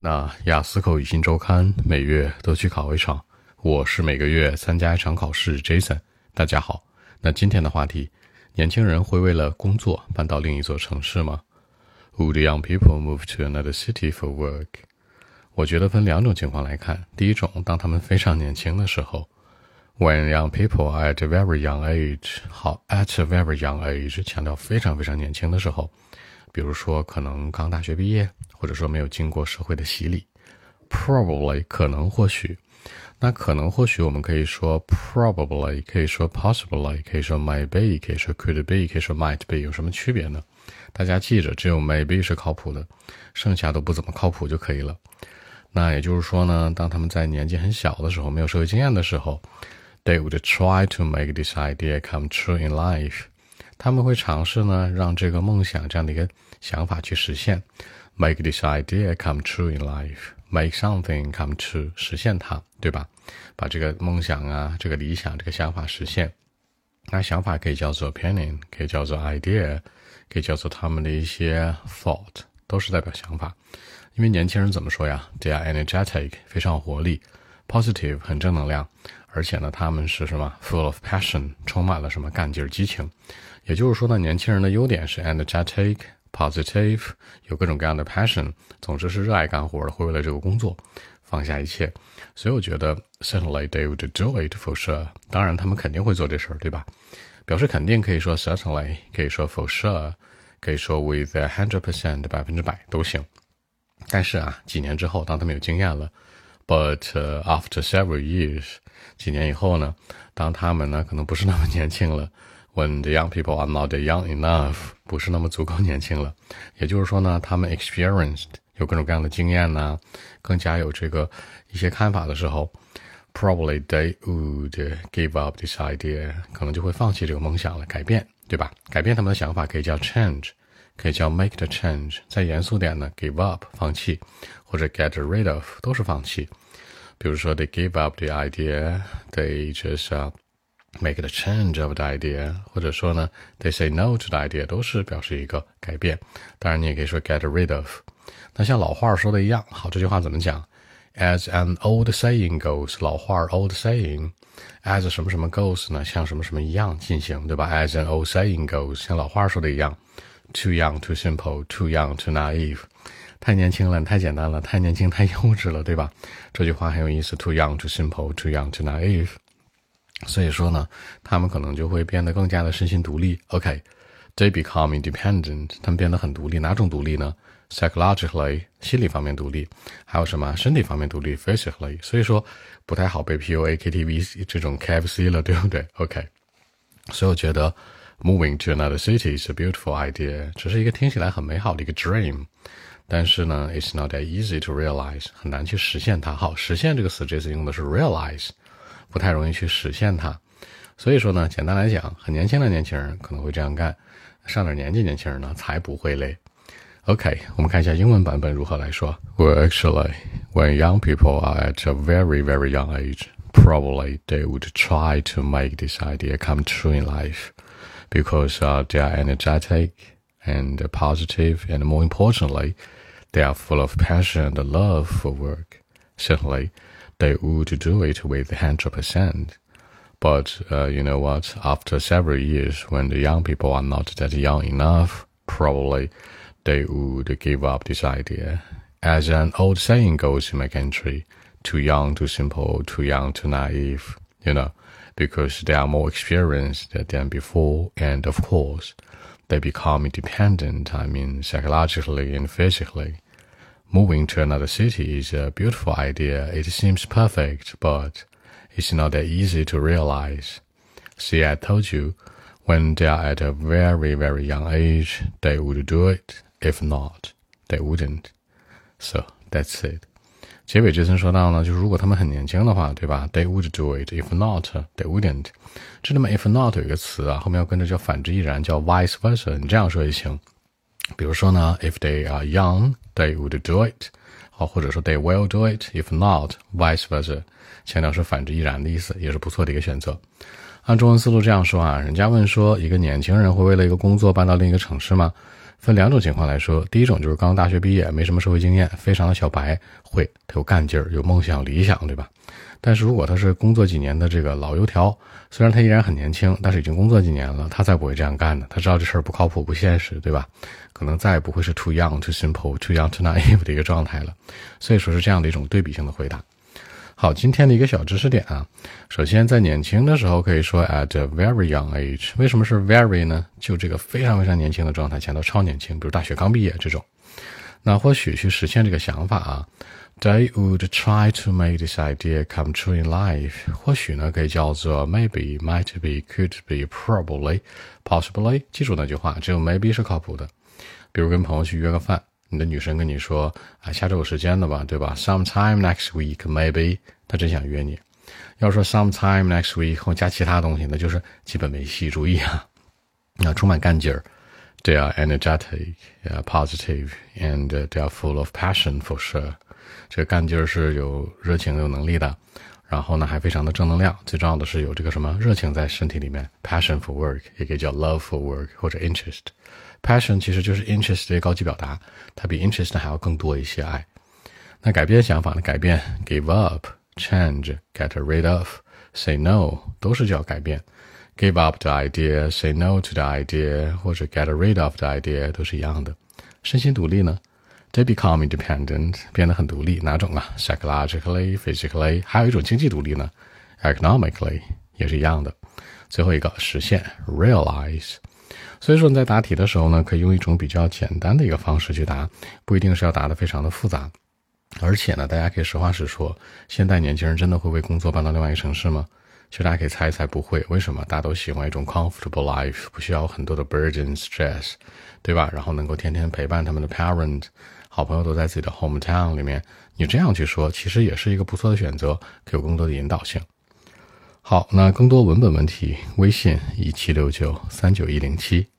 那雅思口语新周刊每月都去考一场，我是每个月参加一场考试 Jason。 大家好，那今天的话题，年轻人会为了工作搬到另一座城市吗？ Would young people move to another city for work? 我觉得分两种情况来看。第一种，当他们非常年轻的时候， When young people are at a very young age. 好， at a very young age 强调非常非常年轻的时候，比如说可能刚大学毕业，或者说没有经过社会的洗礼。 Probably 可能或许，那可能或许我们可以说 probably， 可以说 possibly， 可以说 maybe， 可以说 could be， 可以说 might be。 有什么区别呢？大家记着，只有 maybe 是靠谱的，剩下都不怎么靠谱就可以了。那也就是说呢，当他们在年纪很小的时候，没有社会经验的时候， they would try to make this idea come true in life. 他们会尝试呢，让这个梦想这样的一个想法去实现。 Make this idea come true in life. Make something come true. 实现它，对吧？把这个梦想啊，这个理想，这个想法实现。那想法可以叫做 opinion， 可以叫做 idea， 可以叫做他们的一些 thought， 都是代表想法。因为年轻人怎么说呀？ They are energetic， 非常有活力， positive， 很正能量，而且呢，他们是什么 full of passion， 充满了什么干劲儿激情。也就是说呢，年轻人的优点是 energetic， positive， 有各种各样的 passion， 总之是热爱干活的，会为了这个工作放下一切。所以我觉得 certainly they would do it for sure。 当然他们肯定会做这事儿，对吧？表示肯定可以说 certainly， 可以说 for sure， 可以说 with 100%， 100%都行。但是啊，几年之后，当他们有经验了 but after several years， 几年以后呢，当他们呢可能不是那么年轻了， when the young people are not young enough， 不是那么足够年轻了，也就是说呢，他们 experienced， 有各种各样的经验呢，更加有这个一些看法的时候， probably they would give up this idea， 可能就会放弃这个梦想了，改变，对吧？改变他们的想法可以叫 change，可以叫 make the change， 再严肃点呢 give up， 放弃，或者 get rid of， 都是放弃。比如说 they give up the idea， they just make the change of the idea， 或者说呢 they say no to the idea， 都是表示一个改变。当然你也可以说 get rid of。 那像老话说的一样，好，这句话怎么讲？ As an old saying goes， 老话 old saying， as 什么什么 goes 呢，像什么什么一样进行，对吧？ As an old saying goes， 像老话说的一样， too young too simple， too young too naive， 太年轻了，太简单了，太年轻太幼稚了，对吧？这句话很有意思， too young too simple， too young too naive。 所以说呢，他们可能就会变得更加的身心独立。 OK， they become independent， 他们变得很独立。哪种独立呢？ psychologically， 心理方面独立，还有什么身体方面独立 physically。 所以说不太好被 PUA KTV 这种 KFC 了，对不对？ OK， 所以我觉得Moving to another city is a beautiful idea， 只是一个听起来很美好的一个 dream， 但是呢 it's not that easy to realize， 很难去实现它。好，实现这个词这次用的是 realize， 不太容易去实现它。所以说呢，简单来讲，很年轻的年轻人可能会这样干，上点年纪年轻人呢才不会累。OK， 我们看一下英文版本如何来说。 Well, actually, when young people are at a very, very young age, probably they would try to make this idea come true in life.Because they are energetic and positive, and more importantly, they are full of passion and love for work. Certainly, they would do it with 100%. But you know what? After several years, when the young people are not that young enough, probably they would give up this idea. As an old saying goes in my country, too young, too simple, too young, too naive, you know.Because they are more experienced than before, and of course, they become independent, psychologically and physically. Moving to another city is a beautiful idea. It seems perfect, but it's not that easy to realize. See, I told you, when they are at a very, very young age, they would do it. If not, they wouldn't. So, that's it.结尾这层说到呢，就是如果他们很年轻的话，对吧？ They would do it. If not, they wouldn't. 这里面 if not 有一个词啊，后面要跟着叫反之亦然，叫 vice versa。你这样说也行。比如说呢 ，if they are young, they would do it。好，或者说 they will do it. If not, vice versa。强调是反之亦然的意思，也是不错的一个选择。按中文思路这样说啊，人家问说，一个年轻人会为了一个工作搬到另一个城市吗？ 分两种情况来说，第一种就是刚大学毕业，没什么社会经验，非常的小白，他有干劲儿，有梦想理想，对吧？但是如果他是工作几年的这个老油条，虽然他依然很年轻，但是已经工作几年了，他再不会这样干的，他知道这事儿不靠谱不现实，对吧？可能再也不会是 too young too simple too young too naive 的一个状态了。所以说是这样的一种对比性的回答。好，今天的一个小知识点啊，首先在年轻的时候可以说 at a very young age， 为什么是 very 呢？就这个非常非常年轻的状态，前头超年轻，比如大学刚毕业这种。那或许去实现这个想法啊， they would try to make this idea come true in life， 或许呢可以叫做 maybe might be could be probably possibly。 记住那句话，只有 maybe 是靠谱的。比如跟朋友去约个饭，你的女生跟你说下周有时间的吧，对吧？ sometime next week maybe， 她真想约你。要说 sometime next week 后加其他东西，那就是基本没戏。注意啊，那充满干劲儿。They are energetic, positive, and they are full of passion for sure。 这个干劲儿是有热情有能力的，然后呢还非常的正能量，最重要的是有这个什么热情在身体里面， passion for work 也可以叫 love for work 或者 interest。 passion 其实就是 interest 的高级表达，它比 interest 还要更多一些爱。那改变想法呢？改变 give up, change, get rid of, say no 都是叫改变。Give up the idea, say no to the idea， 或者 get rid of the idea 都是一样的。身心独立呢？ They become independent， 变得很独立。哪种啊？ Psychologically, physically， 还有一种经济独立呢？ Economically， 也是一样的。最后一个实现 realize。 所以说你在答题的时候呢，可以用一种比较简单的一个方式去答，不一定是要答得非常的复杂。而且呢，大家可以实话实说，现代年轻人真的会为工作搬到另外一个城市吗？其实大家可以猜一猜，不会。为什么？大家都喜欢一种 comfortable life， 不需要很多的 burden stress， 对吧？然后能够天天陪伴他们的 parent， 好朋友都在自己的 hometown 里面，你这样去说其实也是一个不错的选择，可以有更多的引导性。好，那更多文本问题微信1769391107